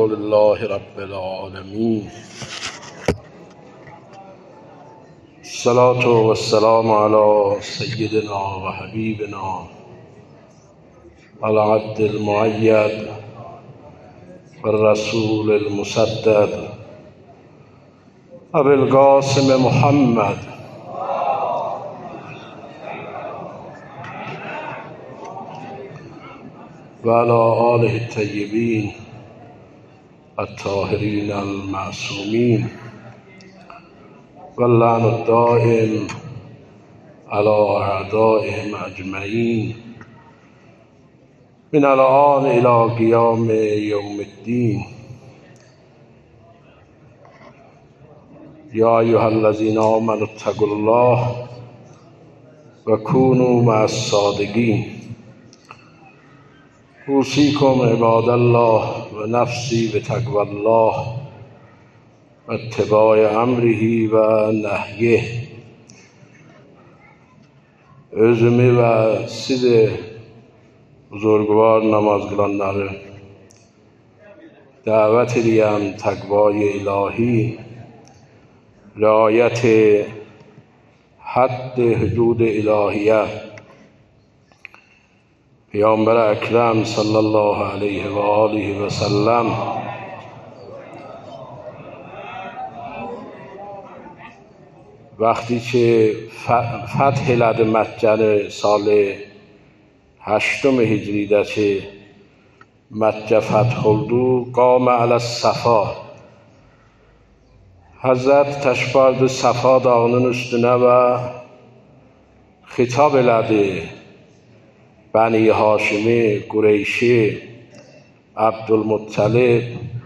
لله رب العالمين. الصلاة والسلام على سيدنا وحبيبنا العبد المؤيد والرسول المسدد أبي القاسم محمد وعلى آله الطيبين الطاهرين المعصومين واللعن الدائم على أعدائهم أجمعين من الآن إلى قيام يوم الدين. يا أيها الذين آمنوا اتقوا الله وكونوا مع الصادقين. أوصيكم عباد الله ونفسي بتقوى الله واتباع امره و نهیه. Özümü ve sizi buzurgvar namaz kılanları davet edeyim takvay ilahi, riayet hadd hudud ilahiye. Peygamber ekrem sallallahu aleyhi ve aleyhi ve sellem وقتی که فتح لد مکه سال 8 هجری که مکه فتح oldu قام علی الصفا. Hazret teşrif Safa dağının üstüne ve hitap elədi Bəni Haşimi, Qureyşi, Abdülmuttalib,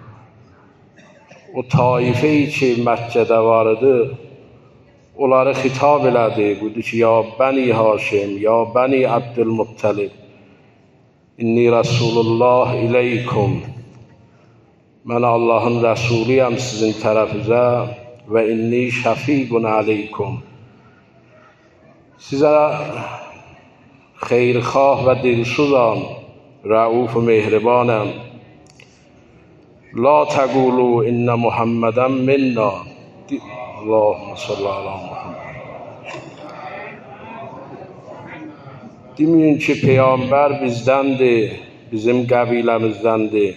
o taifeyi ki Məkkədə var idi, onları xitab elədi. Buyurdu ki, ya Bəni Haşim, ya Bəni Abdülmuttalib, inni Rasulullah ileykum. Mən Allahın rəsuluyam sizin tərəfizə və inni şəfiqun aleykum. Sizə xeyrxah və dilsuzam, rəuf və mehribanam. La təqulu innə Muhammədən minna. Allahümme salli ala Muhammed. Deməyin ki, Peyğəmbər bizdəndir, bizim qəbiləmizdəndir.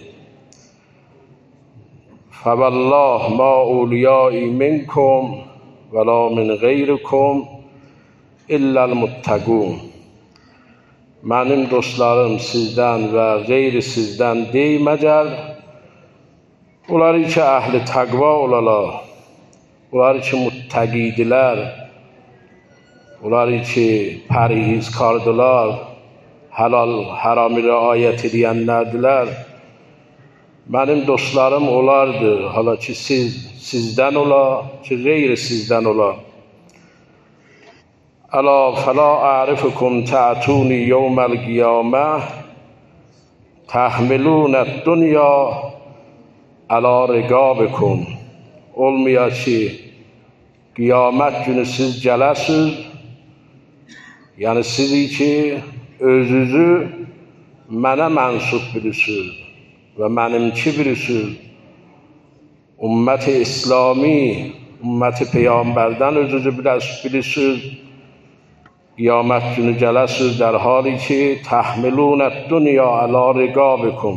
Fəvəllah ma uliyai minkum və la min qeyrikum illəl muttəqun. Mənim dostlarım sizdən və qeyri sizdən deyil məgər onlar ki əhli təqva olalar, onlar ki muttəqidilər, onlar ki pərhizkardılar, halal haramı riayət edənlərdirlər. Mənim dostlarım onlardır, hala ki sizdən ola, ki qeyri sizdən ola. Əla fəla a'rifukum ta'tuni yevməl qiyamə təhmilunəd dünya əla riqabikum. Olmuyor ki qiyamət günü siz gələsiz, yəni sizi ki özünüzü mənə mənsub bilirsiniz və mənimki bilirsiniz. Ümmət-i İslami, ümmət-i Peyğəmbərdən özünüzü bilirsiniz. Qiyamət günü gələsiz در حالی ki təhmilunəd dünya əla riqabikum.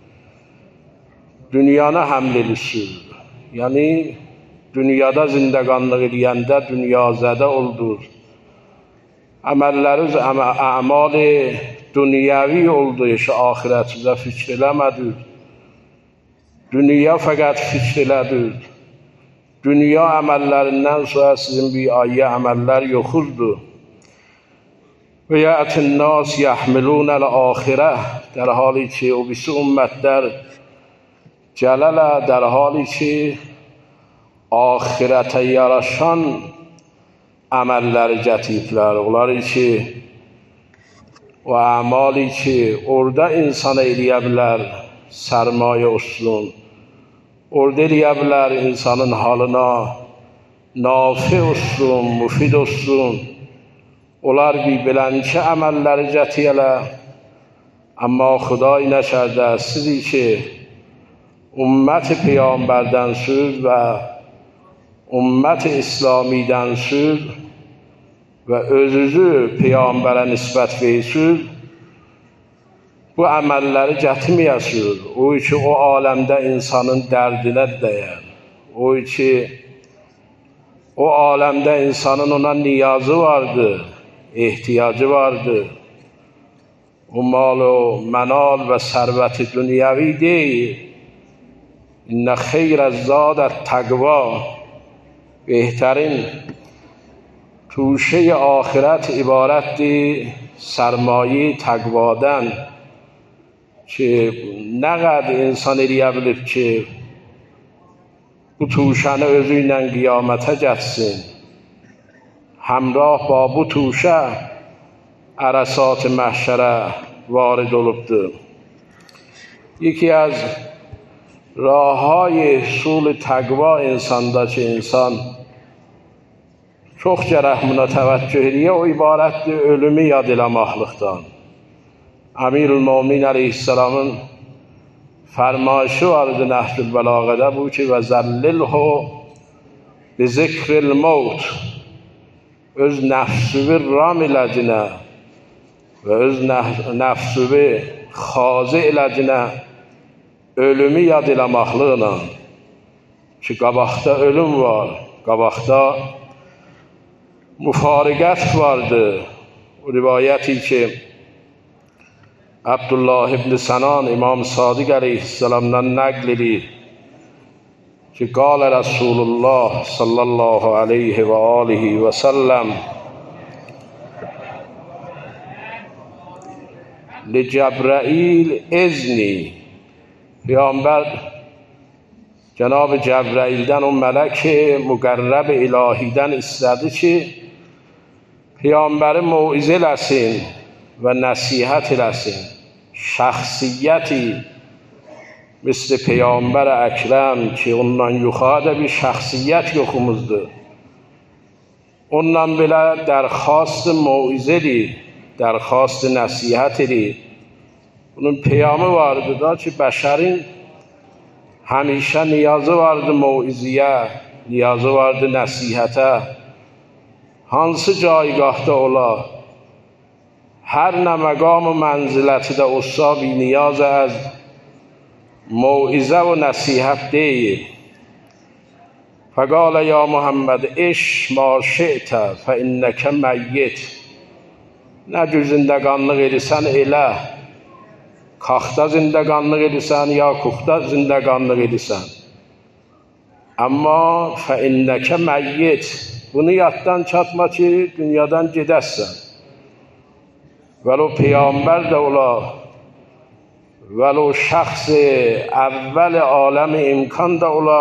Dünyanı həml edirsiniz. Yəni dünyada zindəqanlıq edəndə dünyazədə oldur. Əməlləriniz əmal-i dünyəvi oldu, ki axirətinizə fikr eləmədiniz. Dünya fəqət fikr elədiniz. Dünya əməllərindən sonra sizin bir ayyə əməllər yoxuzdur. Və yətin nas yəhmilunəl axirə, در حالی ki o birisi ümmətlər gələrlər, در حالی ki axirətə yaraşan əməlləri gətiriblər. Onları ki o əmali ki orada insana eləyə bilər sərmayə olsun, orada eləyə bilər insanın halına nafi olsun, mufid olsun. Onlar bir beləncə əməlləri gətirələr. Amma Xuday nəkərdə sizi ki ümmet Peygamberden söz ve ümmet İslami'den söz ve özünüzü Peygamber'e nispet verirsiniz, bu əməlləri gətirməyəsiniz. O ki, o aləmdə insanın dərdinə dəyər. O ki, o aləmdə insanın ona niyazı vardır, ehtiyacı vardır. O mal o mənal və sərvəti dünyəvi deyil. İnnə xeyrə zadət təqva. Behterین توشه آخرت عبارتی سرمایه تقوادن که نقد انسان eləyə bilib ki bu tuşanı özü ilə qiyamətə getsin, همراه با bu tuşa ərəsat məhşərə varid olubdur. یکی از راه‌های حصول تقوا insanda ki insan çox gərək təvəccüh eləyə, o ibarətdir ölümü yad eləməklikdən. Əmirül-Mömin əleyhisselamın fərmayışı vardı Nəhcül Bəlağədə, bu ki və zəllilhu bi zikril mevt, öz nəfsüvi ram eləcinə və öz nəfsüvi xazı eləcinə ölümü yad eləməkliklə ki qabaqda ölüm var, qabaqda müfariqət vardır. O rivayəti ki Abdullah ibn Sənan İmam Sadiq əleyhisselamdan nəql edir ki qalə Rasulullah sallallahu aleyhi və alihi və səlləm li Cəbrəil izni, Peygamber Cenab-ı Cəbraildən o mələk müqərrəb ilahiden istədi ki Peygambəri mövizə eləsin və nəsihət eləsin. Şəxsiyyəti misli Peygamber Əkrəm ki ondan yuxarıda bir şəxsiyyət yoxumuzdur. Ondan belə dərxast mövizədir, dərxast nəsihət edir. Bunun peyamı vardı da ki bəşərin həmişə niyazı vardı mövizəyə, niyazı vardı nəsihətə. Hansı caygahda ola, hər nə məqam-ı mənziləti də olsa bir niyaz az mövizə və nəsihət deyil. Fəqalə ya Muhammed iş ma şi'tə fə innəkə məyyit. Nə cür zindəqanlıq edirsən elə, Kaxta zindəqanlıq edirsən, ya kuxta zindəqanlıq edirsən. Amma fə innəkə məyyit. Bunu yaddan çatma ki, dünyadan gedəsən. Vəlo Peygamber də ola, vəlo şəxs əvvəl aləm imkan da ola,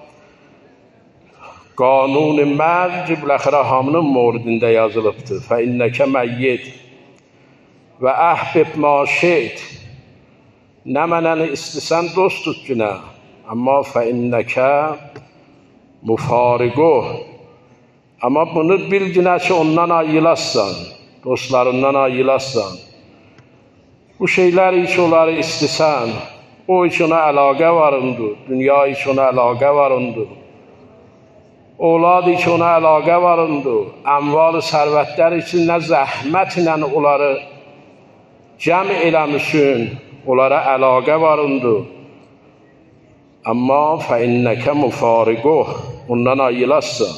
qanun mərc biləxirə hamının moridində yazılıbdır. Fə innəkə məyyit və əhbib ma şi't. Nə mənəni istəsən dost tut günə, amma fə innəkə müfariquh. Amma bunu bil günə ki ondan ayrılassan, dostlarından ayrılassan. Bu şeylər ki onları istəsən, o ki ona əlaqə varındır, dünya ki ona əlaqə varındır, oğlad ki ona əlaqə varındır, əmval-ı sərvətlər üçün nə zəhmətlə onları cəm eləmişsin, onlara əlaqə varındır. Amma fə innəkə müfariquh, ondan ayrılassan.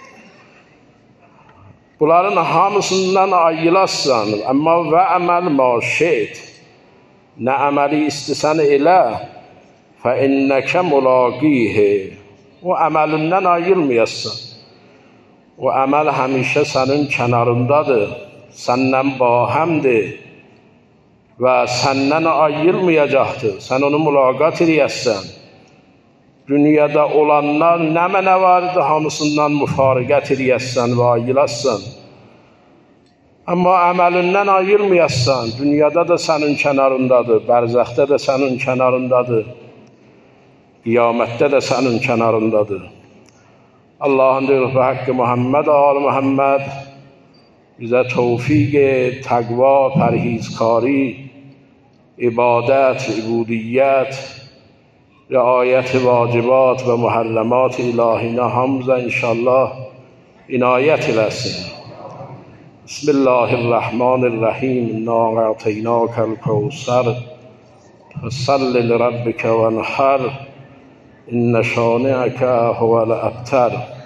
Bunların hamısından ayrılassan, amma və əməl ma şi't, nə əməli istəsən elə, fə innəkə mulaqihi, o əməlindən ayrılmayassan. O əməl həmişə sənin kənarındadır, səndən bahəmdir və səndən ayrılmayacaqdır. Sən onu mülaqat edəsən. Dünyada olanlar nə mənə vardı, hamısından müfariqət edəsən və ayrılassan. Amma əməlindən ayrılmayassan, dünyada da sənin kənarındadır, bərzəxdə də sənin kənarındadır, qiyamətdə də sənin kənarındadır. Allah'ın deyir və haqqı Muhammed, al Muhammed bizə tevfik, təqva, pərhizkari, ibadət, ibudiyyət, رعایت واجبات و محرمات الهینا حمزه انشاءالله عنایت رسیم. بسم الله الرحمن الرحیم. انا اعطیناک الکوثر فصل لربک وانحر ان شانئک هو الابتر.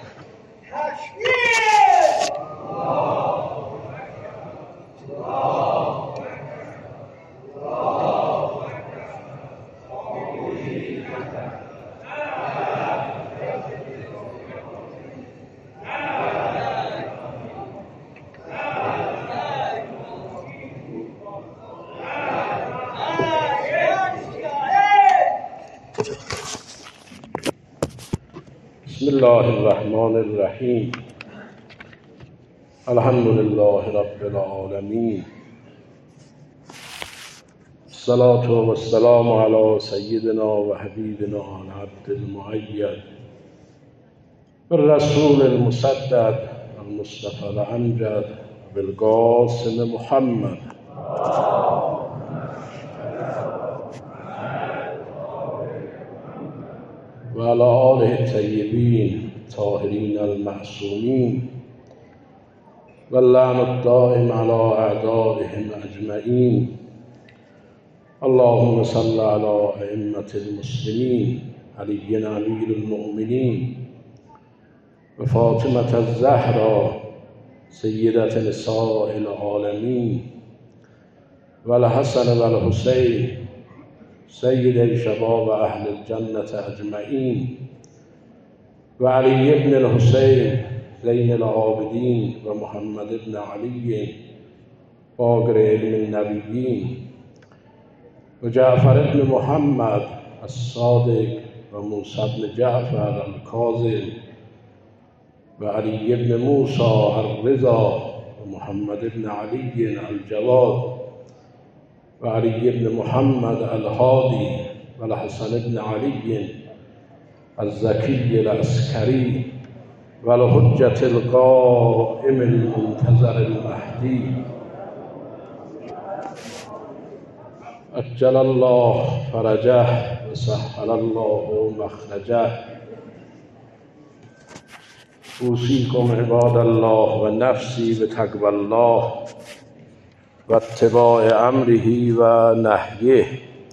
بسم الله الرحمن الرحیم. الحمد لله رب العالمین. الصلاة والسلام علی سیدنا و حبیبنا العبد المؤید بالرسول المسدد المصطفى الامجد بالقاسم محمد. و علی آله الطیبین طاهرین المعصومین و اللعن الدائم علی اعدائهم اجمعین. اللهم صل علی ائمة المسلمین علی امیر المؤمنین و فاطمة الزهرا سیدة نساء العالمین و الحسن و الحسین سید شباب اهل الجنة اجمعین و علی ابن الحسین زین العابدین و محمد ابن علی باقر علم النبیین و جعفر ابن محمد الصادق و موسی ابن جعفر الکاظم و علی ابن موسی الرضا و محمد ابن علی الجواد و علی ابن محمد الهادی و الحسن ابن علی الزکی العسکری و الحجة القائم المنتظر المهدی عجل الله فرجه و سهل الله مخرجه. اوصیکم عباد الله و نفسی بتقوی الله و اتباع امره و نهیه.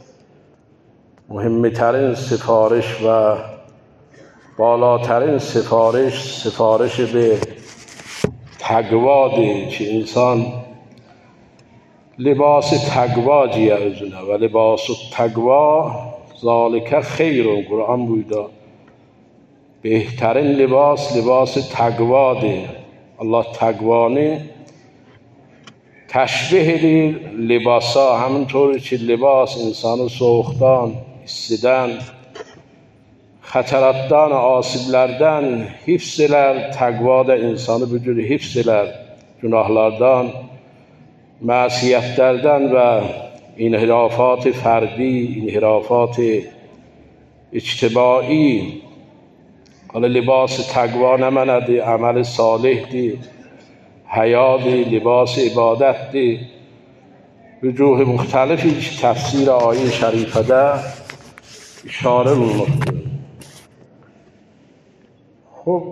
مهمترین سفارش و بالاترین سفارش به تقوا ده که انسان لباس تقوا جیرزونه و لباس التقوا ذالک خیر. قرآن بویدا بهترین لباس تقوا ده. الله تقوانه تشبیه دی لباسا همونطوری که لباس انسانو soğuktan, istiden, xətaratdan, asiblərdən hifz elər, təqva da insanı bu cür hifz elər, günahlardan, məsiyətlərdən və inhirafat fərdi, inhirafat ictimai. حالا لباس تقوا نه منده، عمل صالح دی، حیا دی، لباس عبادت دی. وجوه مختلفی که تفسیر آیه شریفه ده اشاره olunmuştur. خب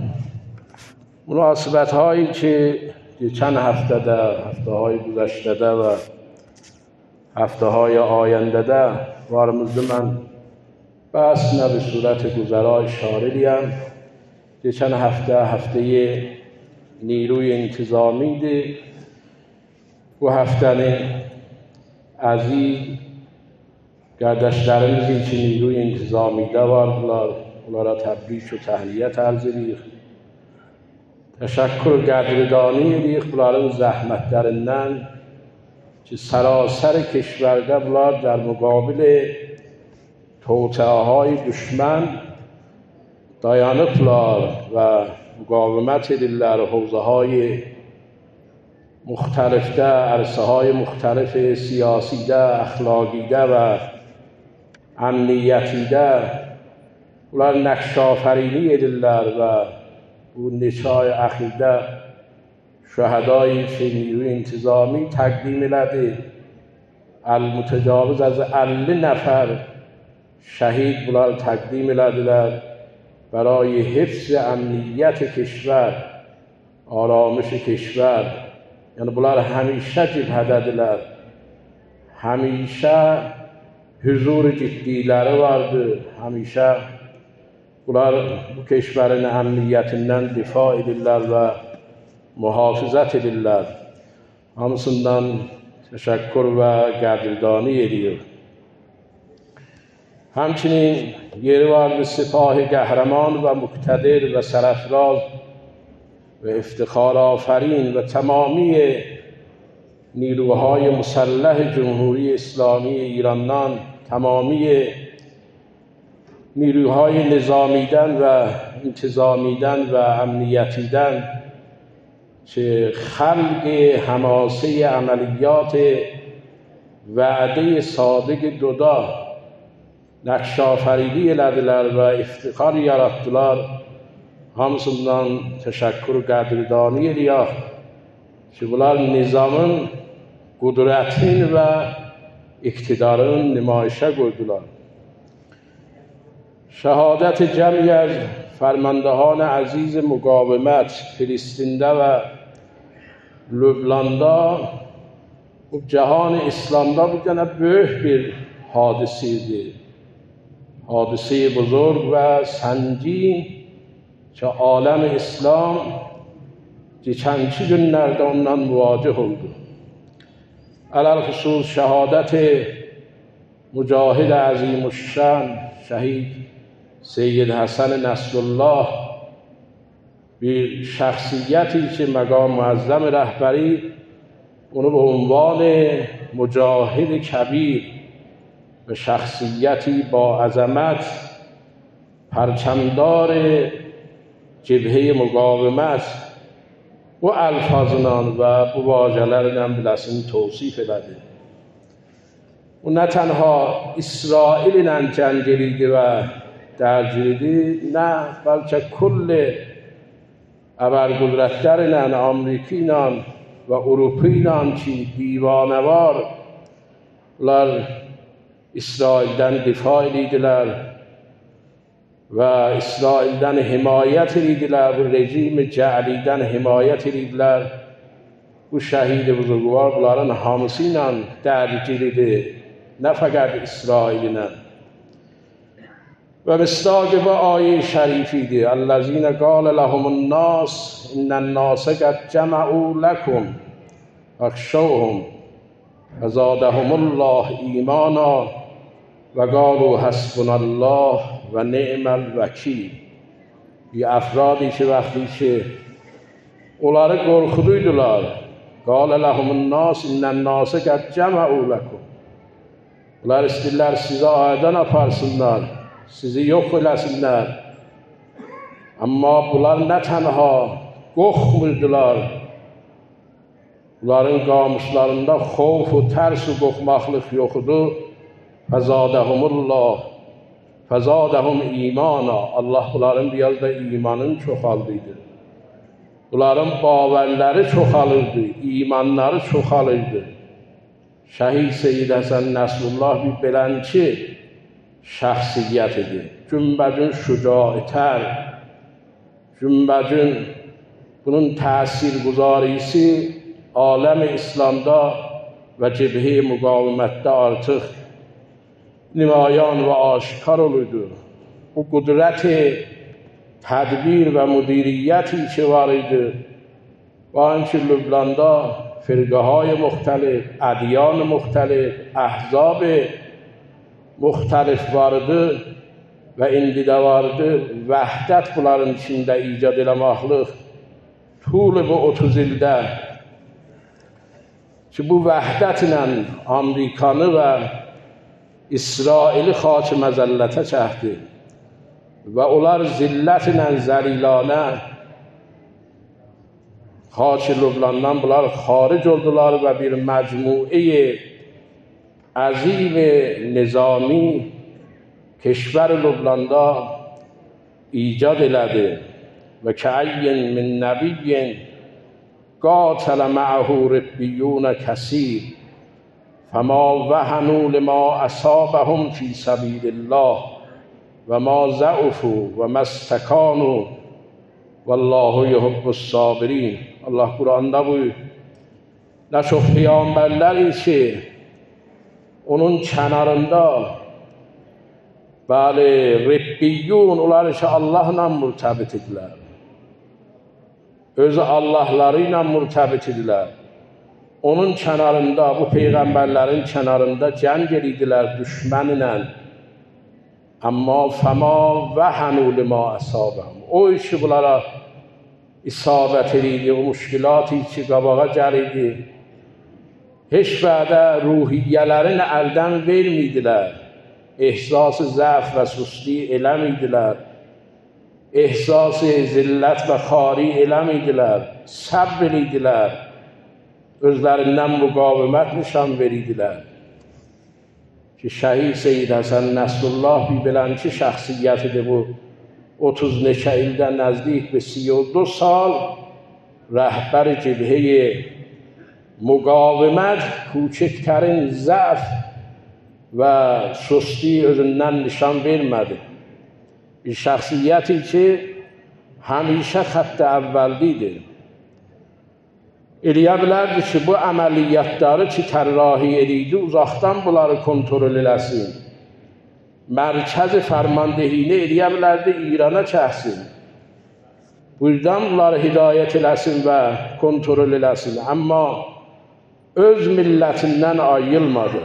مناسبت هایی که چند هفته ده، هفته های گذشته ده و هفته های آینده ده وارمزده من بس نه به صورت گذرا اشاره دیم. چند هفته نیروی انتظامی ده و هفتن ازی گردشلرimizi که نیروی انتظامی ده vardılar. Onlara təbrik و təhniyyət arz edirik. Təşəkkür qədrdani edirik bunların zəhmətlərindən ki sərasər کشورdə bunlar در مقابل توطئه‌های دشمن dayanıblar və müqavimət edirlər. حوزه‌های مختلفdə, عرصه‌های مختلف siyasidə, əxlaqidə və امنیتیdə bunlar nəqş آفرینی edirlər və bu neçə ay əxirdə şəhədai نیروی انتظامی تقدیم elədi. المتجاوز از 50 نفر شهید bular təqdim elədilər برای حفظ امنیت کشور، آرامش کشور. یعنی bular همیشه cibhədədirlər. Həmişə huzur ciddiləri vardır. Həmişə bular bu keşverin əmniyyətindən difa edirlər və mühafizət edirlər. Hamısından təşəkkür və qədrdani ediyor. همچنین yeri vardır سپاه qəhrəman və مقتدر و سرافراز و افتخار آفرین و تمامی نیروهای مسلح جمهوری اسلامی ایرانیان، تمامی نیروهای نظامیدن و انتظامیدن و امنیتیدن که خلق حماسه عملیات وعده صادق دودا نقش آفریدی elədilər və iftixar yaratdılar. Hamısından təşəkkür qədrdani ediyor ki, bunlar nizamın qudretin və iktidarın nümayişə qoydular. شهادت جمعی از فرماندهان عزیز مقاومت فلسطین'de و لبنان'da bu جهان اسلام'da bu tane büyük bir hadiseydi. Hadise buzurg ve سنگین که عالم اسلام geçenki günlerde ondan muvacih oldu. Alelxüsus şehadet mücahid azimuşşan şehit Seyyid Hasan Nasrullah bir şahsiyeti ki مقام معظم رهبری onu به عنوان مجاهد کبیر و شخصیتی با عظمت پرچمدار جبهه مقاومت و الفاظنان و bu واژه‌lərlə biləsini توصیف elədi. O nə tənha İsrail ilə cəng edirdi və dərgir idi, nə bəlkə kulli əbərqudrətlər ilə, Amerika ilə və Avropa ilə ki, divanəvar bunlar İsraildən difa edirdilər və İsraildən himayət edirdilər, bu rejimi cəlidən himayət edirdilər. Bu şəhid buzurgvar bunların hamısı ilə dərgir idi, nə fəqət İsrail ilə. و مصداق و آیه شریفی الذین قال لهم الناس ان الناس قد جمعوا لكم فاخشوهم فزادهم الله ایمانا و قالوا حسبنا الله و نعم الوکیل. bir افرادی که وقتی که onları qorxuduydular. قال لهم الناس ان الناس قد جمعوا لكم. Onlar istəyirlər sizi aydan aparsınlar, sizi yox eləsinlər. Amma bunlar nə tənha qorxmurdular. Bunların qamışlarında xof və tərs və qorxmaqlıq yox idi. Fəzadəhumullah, fəzadəhum imana. Allah bunların biraz da imanını çoxaldıydı. Bunların baverləri çoxalırdı, imanları çoxalırdı. Şəhid Seyyid Həsən Nəsrullah bir belənçi şəxsiyyət idi. Cümbəcün şücaətər, cümbəcün bunun təsirgüzarisi aləm-i İslamda və cibhə müqavimətdə artıq nümayan və aşkar olurdu. Bu qudrət-i tədbir və müdiriyyəti ki var idi. Və həmçinin Lübnanda firqəهای مختلف، ادیان مختلف، احزاب مختلف vardı və indi də vardı. Vəhdət bunların içində icad eləməklik tulu bu 30 ildə ki bu vəhdətlə Amerikanı və İsraili xaç məzəllətə çəkdi və onlar zillətlə zəlilanə خاک لبنانdan bunlar خارج oldular və bir məcmuə عظیم نظامی کشور لبنانda ایجاد elədi و كأي من نبي قاتل معه ربيون كثير فما وهنوا لما اصابهم فی سبیل الله و ما ضعفوا و ما استکانوا والله یحب الصابرین. Allah Quranda buyur. Ne çok peygamberler ise onun kenarında böyle Rabbiyun, onlar ise Allah'la mürtebit idiler. Özü Allahlarıyla mürtebit idiler. Onun kenarında, bu peygamberlerin kenarında cenk edidiler düşmanla. Amma fema vehenu lima asabahum. O işi bunlara isabet edildi, o müşkilatı ki qabağa gəlidi. Heç vədə ruhiyyələrin əldən vermidilər. İhsası zəf və susti eləmidilər. İhsası zillət və xari eləmidilər. Səbr idilər. Özlərindən müqavimət nişan veridilər. Ki şəhid Seyyid Həsən Nəsrullah bilənki şəxsiyyətidir bu. 30 neçə ildə nəzdik به 32 سال rəhbər cibhəyi müqavimət, küçüklərin zəf və susti özündən nişan vermədi. Bir şəxsiyyəti ki, həmişə xətt əvvəldidir. Eləyə bilərdi ki, bu əməliyyatları ki, tərrahi edildi, uzaqdan bunları kontrol eləsin. Mərkəz fərmandehini eləyə bilərdi, İrana çəksin. Buradan bunları hidayət eləsin və kontrol eləsin. Amma öz millətindən ayrılmadı.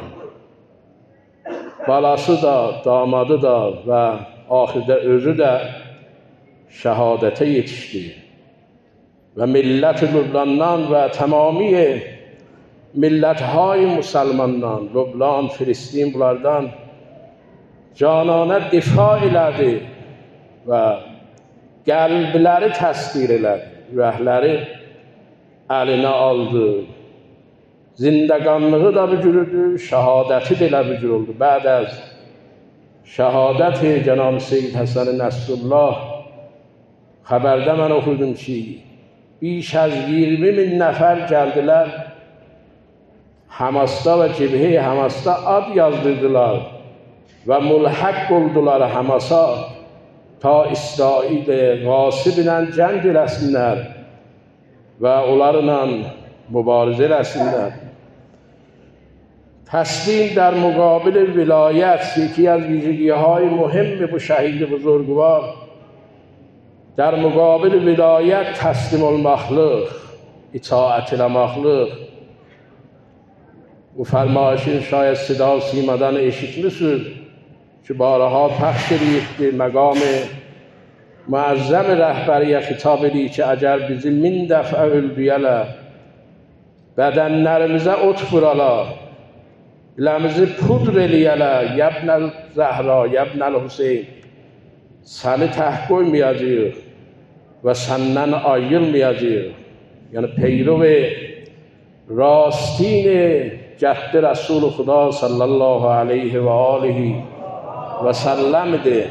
Balası da, damadı da və axirdə özü də şəhadətə yetişdi. Və millət Lübnandan və tamami millətهای müsəlmandan, Lübnan, Filistin bunlardan cananə difa elədi və qəlbləri təsvir elədi, ürəkləri əlinə aldı. Zindəqanlığı da bücürüdü, şəhadəti də elə bücür oldu. Bəd az şəhadəti Cənab Seyyid Həsən Nəsrullah xəbərdə mən oxudum ki, بیش از 20,000 nəfər gəldilər, Hamasda və cibhə Hamasda ad yazdırdılar və mülhəq oldular Hamasa ta İsrail qasib ilə cəng eləsinlər və onlarla mübarizə eləsinlər. تسلیم در مقابل ولایت یکی از ویژگی‌های مهم bu şəhid بزرگوار در مقابل ولایت تسلیم olmaqlıq, itaət eləmaqlıq. Bu فرمایشin şayət صدا سیماdan eşitmişsiniz ki baraha pəxş edilibdir. məqam müəzzəm rəhbəriyə xitab edir ki əgər bizi 1000 dəfə öldüyələr, bədənlərimizə ot vuralar, biləmizi pudr eləyələr, yəbnəl Zəhra, yəbnəl Hüseyin, səni təhq qoymayacaq və səndən ayrılmayacaq. Yəni peyrov راستین جد رسول خدا صلی الله علیه و آله و سلم ده.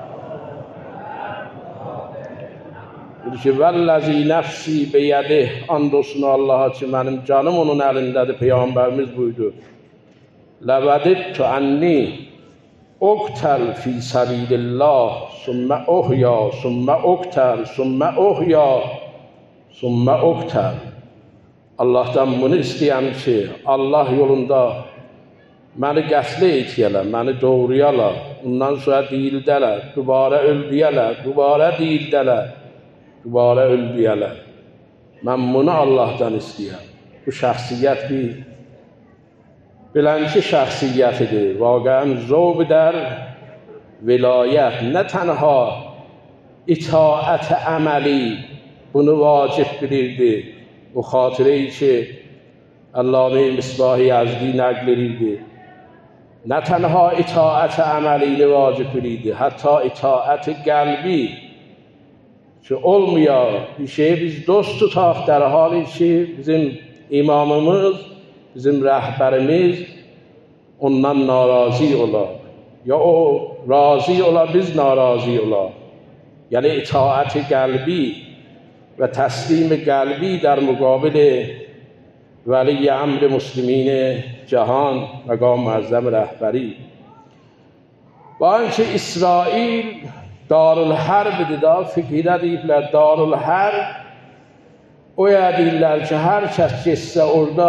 Ki vəllazi nəfsi beyədi, and olsun Allaha ki mənim canım onun əlindədir, Peyğəmbərimiz buyurdu. Ləvədidtu ənni uqtəl fi səbilillah, sümmə uhya, sümmə uqtəl, sümmə uhya, sümmə uqtəl. Allah'tan bunu istəyəm ki, Allah yolunda məni qəslə etiyələr, məni doğruyələr, ondan sonra deyildələr, dubara öldüyələr, dubara deyildələr, dubara öldüyələr. Mən bunu Allah'tan istəyəm. Bu şəxsiyyət bir bilənki şəxsiyyətidir. Vaqəən zövb dər vilayət, nə tənha itaət əməli bunu vacib bilirdi. Bu xatirəyi ki Allame Misbah Yezdi nəql edirdi. Nə tənha itaət əməliyini vacib bilirdi, hətta itaət qəlbi ki olmuyor. Bir şeyi biz dost tutaq در حالی ki bizim imamımız, bizim rəhbərimiz ondan narazı olar. Ya o razı olar, biz narazı olar. Yəni itaət qəlbi و تسلیم قلبی در مقابل ولی امر مسلمین جهان مقام معظم رهبری با اینکه اسرائیل darülharb dediler, fikirdə deyiblər darülharb o ya deyirlər ki, hər kəs getsə orada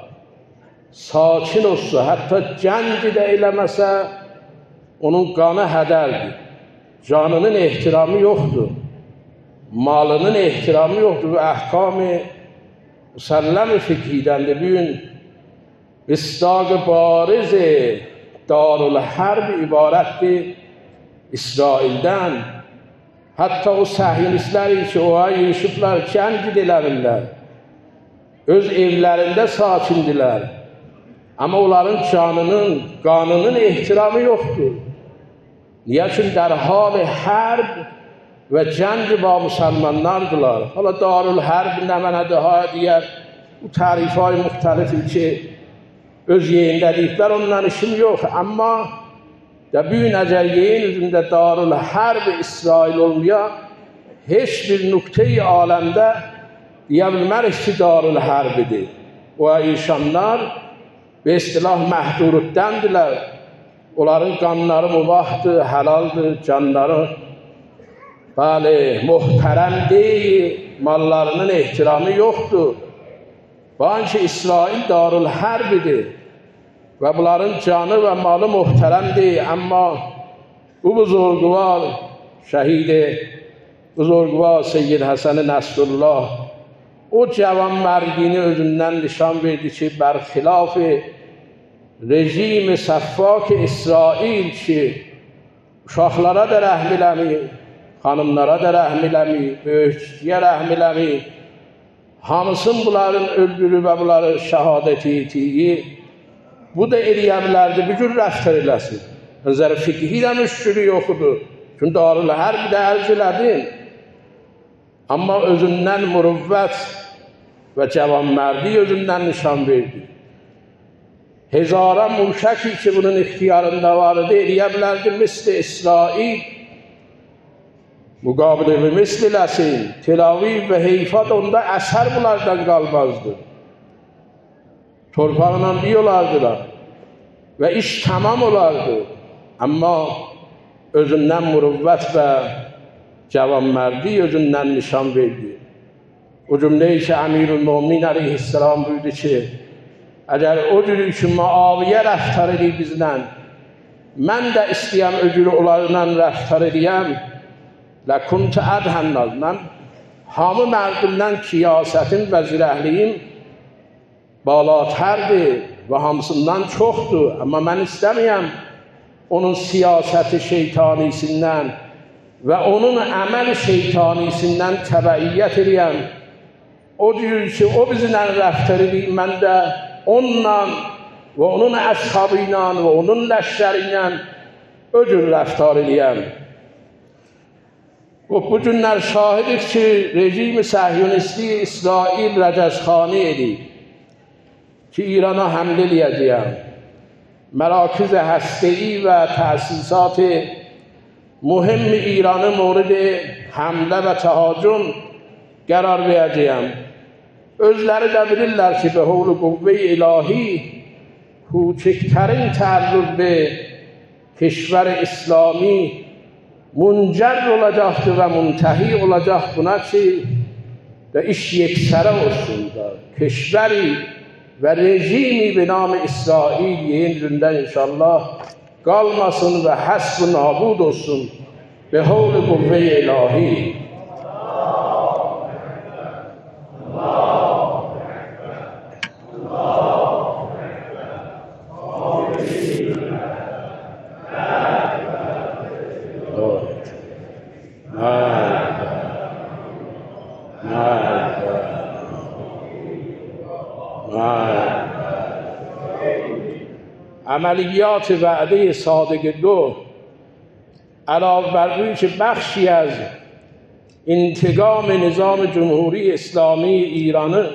sakin olsa, hətta cəng də eləməsə onun qanı hədərdir. Canının ehtiramı yoxdur, malının ehtiramı yoxdur və əhkam-ı müsəlləm-i fiqhidəndir. Bugün istaq-ı bariz darülharb ibarətdir İsraildən. Hətta o səhyonistlər ki, oğa yığışıblar, kənd edilərlər, öz evlərində sakindilər. Amma onların canının, qanının ehtiramı yoxdur. Niyə ki, در حال حرب və cəng با müsəlmanlardılar. Hala darülharb nə mənədir, ha deyər, bu tərifay müxtəlifi ki, öz yerində deyiblər, ondan işim yox. Amma bugün əgər yerin üzündə darülharb İsrail olmaya, heç bir nöqtəyi aləmdə deyə bilmərik ki, darülharbidir. O insanlar və istilah məhduruddandılar. Onların qanları mübahdır, həlaldır, canları bəli, muhtərəm deyil, mallarının ehtiramı yoxdur. Bence İsrail darülharbidir və bunların canı və malı muhtərəmdir. Amma bu buzurgvar, şəhidi buzurgvar Seyyid Həsən Nəsrullah o cavan mərdini özündən nişan verdi ki, bərxilaf rejim səffak İsrail ki, uşaqlara da rəhm eləmir, xanımlara da rəhm eləmir, böyükçiyə rəhm eləmir. Hamısın bunların öldürü və bunları şəhadət etdiyi, bu da eləyə bilərdi, bir gün rəftar eləsin. Nəzər fiqhi də müşkülü yoxudur. Çünki darülharb də ərz elədin. Amma özündən mürüvvət və cavanmərdi özündən nişan verdi. Hezara mülkəki ki, bunun ixtiyarında var idi, eləyə bilərdi, misli İsrail, müqabilimi misli eləsin, Tel Aviv və Heyfat onda əsər bunlardan qalmazdı. Torpağla bir olardılar və iş tamam olardı. Amma özündən mürüvvət və cavanmərdi özündən nişan verdi. O cümleyi ki, Əmirül-Mömin əleyhissalam buyurdu ki, əgər o cürü ki, Muaviyə rəftar edir bizdən, mən də istəyəm o cürü onlarla rəftar edəyəm, لَكُنْتَ أَدْهَنَّازِ mən hamı mərdimdən kiyasətin və zirəhliyim balatərdir və hamısından çoxdur. Amma mən istəməyəm onun siyasəti şeytanisindən və onun əməl şeytanisindən təbəiyyət edəyəm. O cür ki, o bizlə rəftar edir, mən də onunla və onun əshabı ilə və onun ləşkəri ilə o cür rəftar edəyəm. Bu günlər şahidik ki, rejim səhyonisti İsrail rəcəzxani edir ki, İrana həmlə eləyəcəyəm. مراکز هسته‌ای و تأسیسات مهم ایران مورد حمله و تهاجم قرار verəcəyəm. Özləri də bilirlər ki, به حول قوه الهی کوچکترین تعرض به کشور اسلامی منجر olacaqdır və muntahi olacaq buna ki, iş yeksərə olsun da, keşveri və rejimi به نام İsrail yerin üzündə inşallah qalmasın və həsb nabud olsun. به حول قوه الهی. عملیات وعده صادق دو علاوه بر روی که بخشی از انتقام نظام جمهوری اسلامی ایران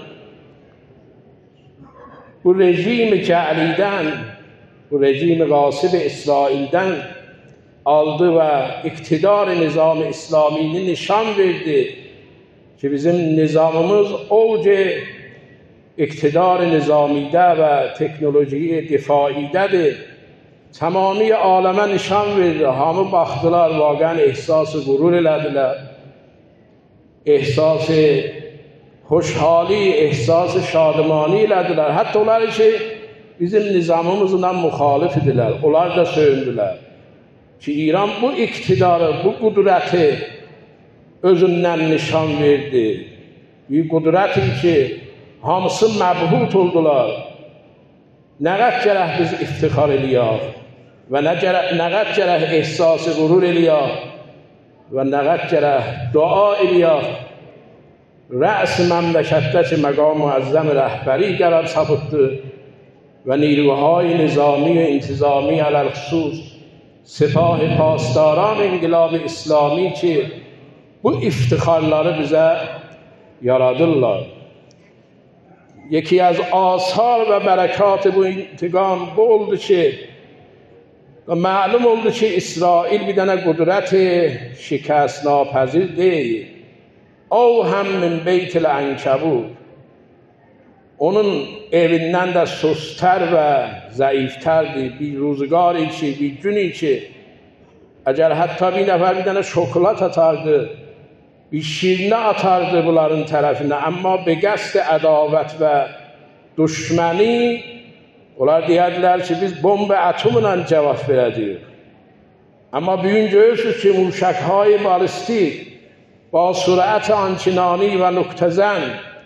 bu rejim cəlidən, bu rejim qasib İsraildən aldı və iqtidar nizam-ı İslamini nişan verdi ki, bizim nizamımız oc اقتدار نظامیده و تکنولوژی دفاعیده ده تمامی عالمه نشان verdi. Hamı baxdılar, vaqən ehsas qurur elədilər. Ehsas xoşhali, ehsas şadmani elədilər. Hətta onlar ki, bizim nizamımızla müxalif idilər. Onlar da söyündülər ki, İran bu iqtidarı, bu qudrəti özündən nişan verdi. Bir qudrəti ki, hamısı məbhut oldular. Nə qəd gərək biz iftixar eləyək və nə qəd gərək ehsası qurur eləyək və nə qəd gərək dua eləyək. Rəs məmləkətdə ki, məqam müəzzəm rəhbəri qərar sabıtdı və نیروهای نظامی و انتظامی علل خصوص سپاه پاسداران انقلاب اسلامی ki, bu iftixarları bizə yaradırlar. Yeki az asar və bərəkat bu intiqam bu oldu ki, məlum oldu ki, İsrail bir dənə qudrət şikəst napəzir deyil. O həm min beytil ənkəbud. Onun evindən də sustər və zəiflərdir. Bir ruzgari ki, bir günü ki, əgər hətta bir nəfər bir dənə şokolat atardı, bir şirinə atardı bunların tərəfinə, amma be qəsd ədavət və düşməni, onlar deyədilər ki, biz bomba atomla cavab verəcəyik. Amma bugün görürsünüz ki, موشک‌های بالستیک با سرعت آنچنانی و نقطه‌زن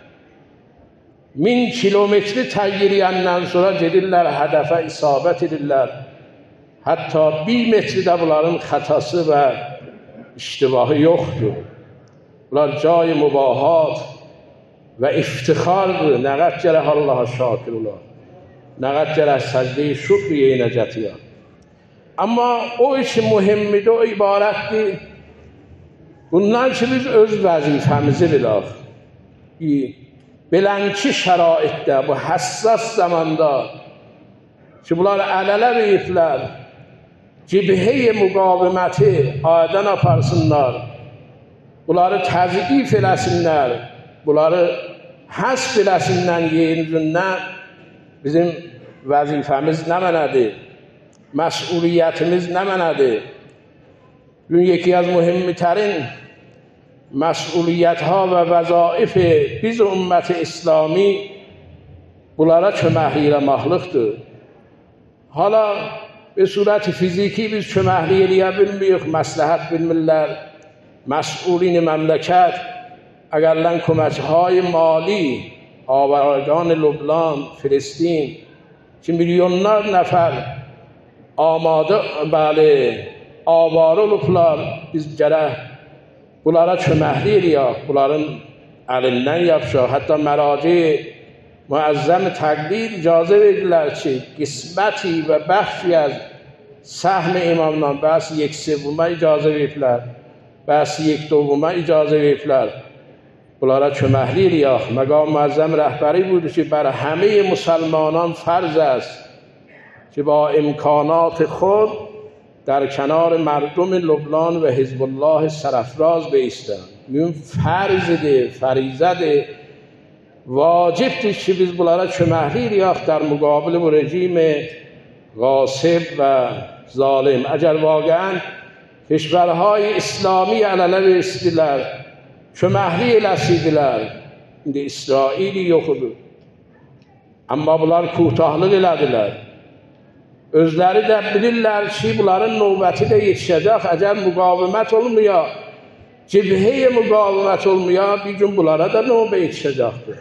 1000 kilometre təyyiriyəndən sonra gedirlər, hədəfə isabət edirlər. Hətta 1 metrdə bunların xətası və iştibahı yoxdur. Bunlar cay mübahat və iftixardır. Nə qəd gərək Allaha şakir olar. Nə qəd gərək səcdə-i şükr yeynəcətiyə. Amma o işi mühimmidir, o ibarətdir. Bundan ki, biz öz vəzifəmizi bilək. Belənkı şəraitdə, bu həssas zamanda ki, bunlar əl-ələ veriblər, cibhə-i müqaviməti adən aparsınlar, bunları təzyiq eləsinlər, bunları həsb eləsinlər yeryüzündən, bizim vəzifəmiz nə mənədir? Məsuliyyətimiz nə mənədir? Bugün yeki az mühimmitərin məsuliyyətha və vəzaif biz ümmət-i İslami bunlara köməklik eləməklikdir. Hala به صورت فیزیکی biz köməklik eləyə bilmirik, məsləhət bilmirlər. مسئولین مملکت اگرلن کمک‌های مالی آوارگان لبنان، فلسطین که میلیونlar nəfər آماده avara olublar, biz gərək bunlara köməklik eləyək, bunların əlindən yapışaq. Hətta məraci müəzzəm təqdir icazə verdilər ki, qisməti və bəxşi az səhm imamdan bəs 1/3 icazə verdilər, bəs 1/2 icazə verdilər. Bunlara köməklik eləyək. Məqam müəzzəm rəhbəri buyurdu ki, بر همه مسلمانان فرض است که با امکانات خود در کنار مردم لبنان و حزب الله سرافراز بایستند. این فرض فریضه واجبdir ki biz bunlara köməklik eləyək در مقابل bu rejim غاصب و ظالم. اگر واقعا کشورهای اسلامی əl-ələ versinlər, köməklik eləsinlər, indi İsraili yoxdur. Amma bunlar kutahlıq elədilər. Özləri də bilirlər ki, bunların növbəti də yetişəcək. Əgər müqavimət olmuyor, cibhə-i müqavimət olmuyor, bir gün bunlara da növbə yetişəcəkdir.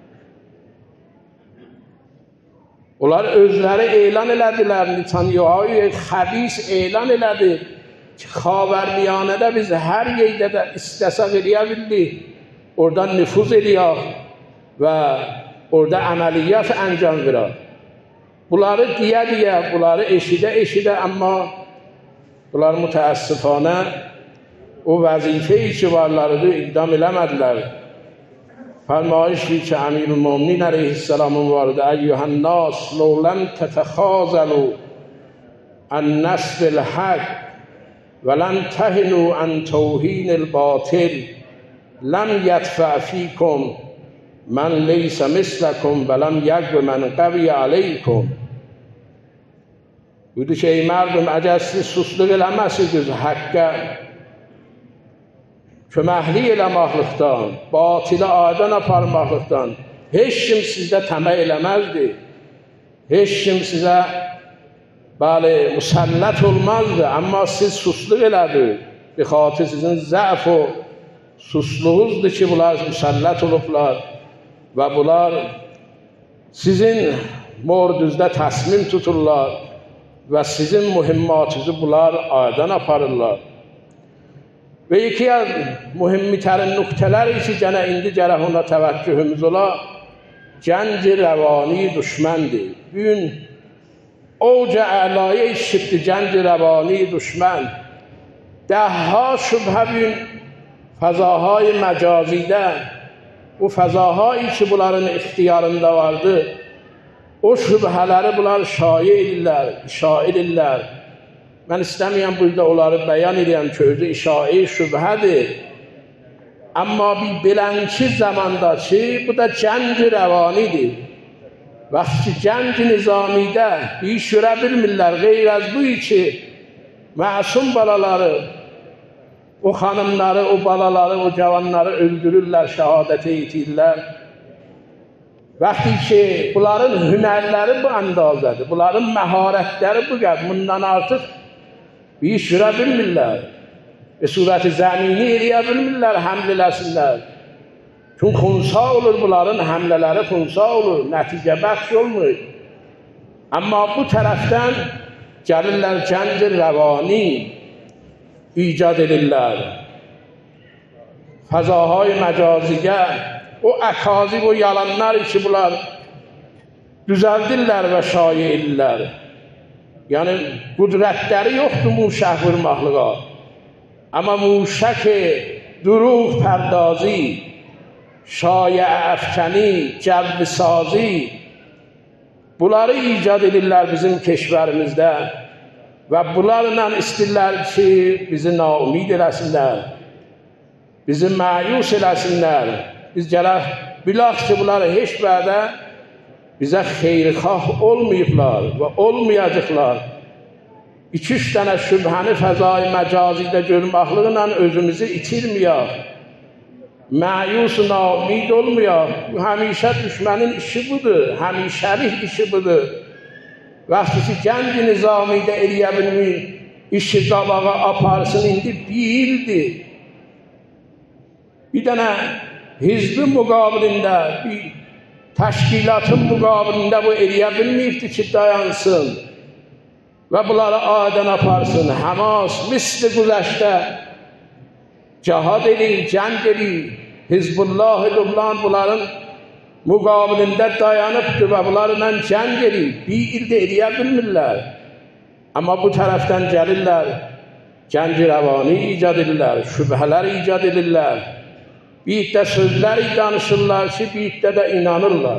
Onlar özləri elan elədilər, Netanyahu xəbis elan elədi ki, Xavərmiyanədə biz hər yerdə də istəsək eləyə bildik, oradan nüfuz eləyək və orada əməliyyat əncam verək. Bunları deyə, bunları eşidə, amma bunlar mütəəssifanə o vəzifəyi ki varlarıdır, iqdam eləmədilər. فرمایشی که امیرالمومنین علیه السلام وارد ایها الناس لو لم تتخاذلوا عن نصب الحق ولن تهنوا عن توهین الباطل لم یدفع فیکم من لیس مثلکم ولم یغب من قوی علیکم. Buyurdu ki, ey mərdum, əgər siz susluq eləməsiniz həqqə, köməklik eləməklikdən, batilə adən aparmaqlıqdan, heç kim sizdə təmək eləməzdi. Heç kim sizə müsəllət olmazdı. Amma siz susluq elədiniz. Bir xatir sizin zəf o susluğunuzdur ki, bunlar müsəllət olublar və bunlar sizin morduzda təslim tuturlar və sizin mühimmatınızı bunlar adən aparırlar. Və iki mühimmitərin nöqtələri ki, gənə indi gərək ona təvəccühümüz ola, gənc rəvani düşməndir. Bugün اوج اعلایه شبت جنگ روانی دشمن، دهها شبهه بین فضاهای مجازیده و فضاهایی که bunların ixtiyarında vardı o şübhələri bunlar şair edirlər. Mən istəməyəm burada onları bəyan edirəm ki, özü işai şübhədir. Amma bir belənkə zamanda ki, bu da cəng rəvanidir. Vəxti cəng nizamidə bir iş görə bilmirlər, qeyr az bu ki, məsum balaları, o xanımları, o balaları, o cavanları öldürürlər, şəhadətə yetirlər. Vəxti ki, bunların hünərləri bu əndazədir, bunların məharətləri bu qədər, bundan artıq bir iş görə bilmirlər. Surəti zəmini eləyə bilmirlər, həml eləsinlər. Çünki xunsa olur, bunların həmlələri xunsa olur, nəticə bəxş olmur. Amma bu tərəfdən gəlirlər cəng rəvani icad edirlər. Fəzahay məcazigə, o əkazib, o yalanlar ki, bunlar düzəldirlər və şayə edirlər. Yəni, qüdrətləri yoxdur muşək vurmaqlığa. Amma muşək duruq pərdazı, şayə əfkəni, cəvbi sazı, bunları icad edirlər bizim keşvərimizdə və bunlarla istirlər ki, bizi naumid eləsinlər, bizi məyus eləsinlər. Biz gələk, bilək ki, bunları heç bədə bizə xeyrxah olmayıblar və olmayacaqlar. 2-3 dənə şübhəni fəzai məcazidə görməklıqla özümüzü itirməyək. Məyus naumid olmayaq. Bu həmişə düşmənin işi budur, həmişəlik işi budur. Vaxtı ki, cəng nizamidə eləyə bilmir, işi qabağa aparsın, indi bir ildir. Bir dənə hizbin müqabilində, bir təşkilatın müqabilində bu eləyə bilməyibdir ki, dayansın və bunları adən aparsın. Həmas misli güzəşdə cihad edir, cəng edir. Hizbullah-ı Lübnan bunların müqabilində dayanıbdır və bunlarla cəng edir. Bir ildə eləyə bilmirlər. Amma bu tərəfdən gəlirlər, cəng rəvani icad edirlər, şübhələr icad edirlər. Bir iddə sözlər danışırlar ki, bir iddə də inanırlar.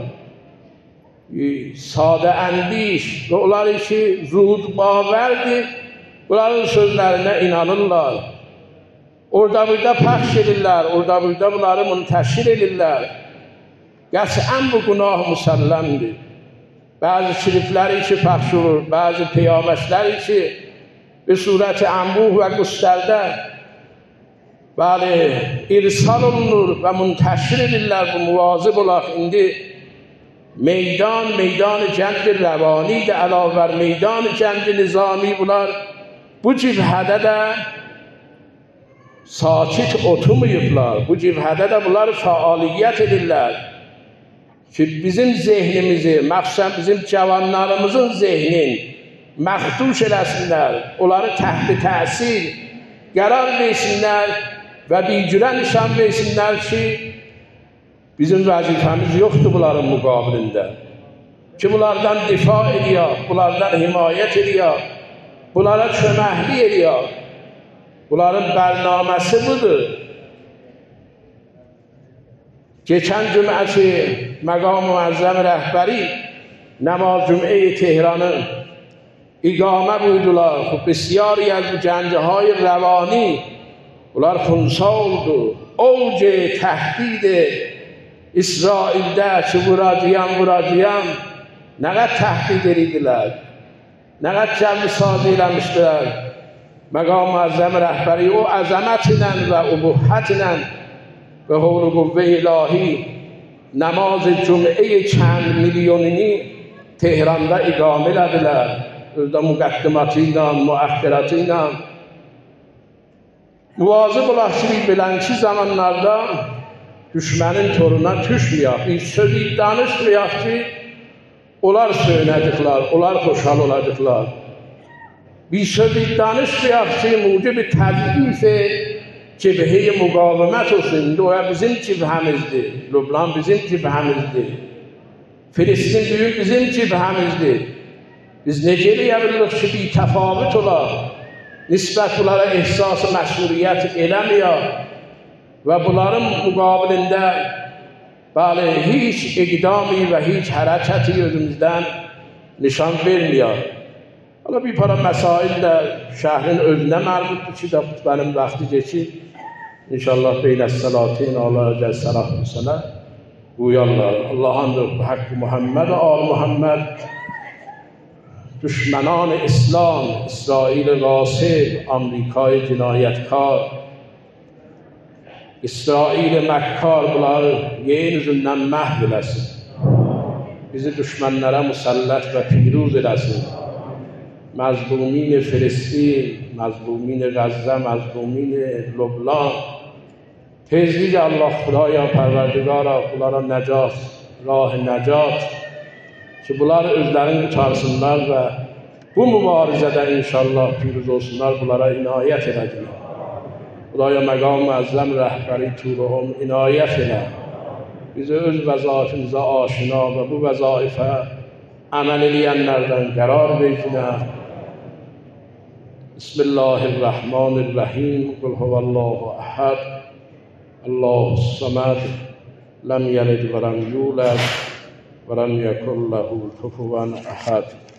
Sadə əndiş və onlar ki, zuhud bavərdir, bunların sözlərinə inanırlar. Orada burada pəxş edirlər, orada burada bunları münteşir edirlər. Qəsən bu günah müsəlləmdir. Bəzi şirifləri ki pəxş olur, bəzi peyamətləri ki bir surəti ənbuh və qüstərdə irsal olunur və münteşir edirlər. Bu muvazib olaq. İndi meydan cəng rəvanidir, əlavə meydan cəng nizami bunlar bu cibhədə də sakit oturmayıblar. Bu cibhədə də bunlar fəaliyyət edirlər ki, bizim zehnimizi, məxsusən bizim cavanlarımızın zehnin məxduş eləsinlər, onları təhti təsir qərar versinlər və bir cürə nişan versinlər ki, bizim vəzifəmiz yoxdur bunların müqabilində. Ki, bunlardan difa ediyor, bunlardan himayət ediyor, bunlara köməkli ediyor. Bunların bərnaməsi budur. Geçən cümə ki, məqam-ı müəzzəm rəhbəri Namaz Cümə-i Tehranı iqamə buyurdular. Bəsiyari az bu cəngəhay rəvani bunlar xunsa oldu. Ovc təhdid İsraildə ki, vuracağım, nə qədər təhdid edirdilər, nə qədər cəlb-sadə eləmişdilər. Məqam-ı Əzzəm rəhbəri o əzəmət ilə və ubuhət ilə və hol-u qüvvə ilahi namaz cümعه چند میلیونی Tehranda iqamə elədilər. Özdə müqəddimatı ilə, müəxxiratı ilə. Muvazib olaq ki, belənkü zamanlarda düşmənin toruna düşməyək, bir söz danışmayaq ki, onlar söylədiklər, onlar xoşhal olacaqlar. Bir söz danışmayaq ki, mucib tضعیف cibhə müqavimət olsun. O bizim cibhəmizdir. Lübnan bizim cibhəmizdir. Filistin büyük bizim cibhəmizdir. Biz necə eləyirik ki, bir təfavüt olar, nisbət bunlara ehsas-ı məsuliyyət eləməyək və bunların müqabilində bəli, heç iqdami və heç hərəkəti özümüzdən nişan verməyək. Hala bir para məsail də şəhrin özünə mərbutdur ki, mənim vaxtı geçir. İnşallah beynəs-səlatin, Allah cəl-səlah məsələ uyarlar. Allah'ındır hakkı Muhammed, al Muhammed. Düşmanان اسلام، اسرائیل غاصب، آمریکای جنایتکار، İsrail məkkar bunları yerin üzündən məhv eləsin. Bizi düşmənlərə müsəllət və piruz eləsin. Məzlumin Filistin, məzlumin Qəzzə, məzlumin Lübnan. Tezliklə Allah Xudaya Pərverdigara bunlara nəcat, rah-ı nəcat ki, bunlar özlərini qutarsınlar və bu mübarizədə inşallah piruz olsunlar, bunlara inayət edəcək. Xudaya məqam-ı əzzəm rəhbəri turuhum inayət elə. Bizi öz vəzaifimizə aşina və bu vəzaifə əməl eləyənlərdən qərar versinə. Bismillahirrahmanirrahim. Qul huvallahu əhəd. Allahus-samad. Ləm yəlid və ləm yulad. وَلَمْ يَكُنْ لَهُ كُفُوًا أَحَدٌ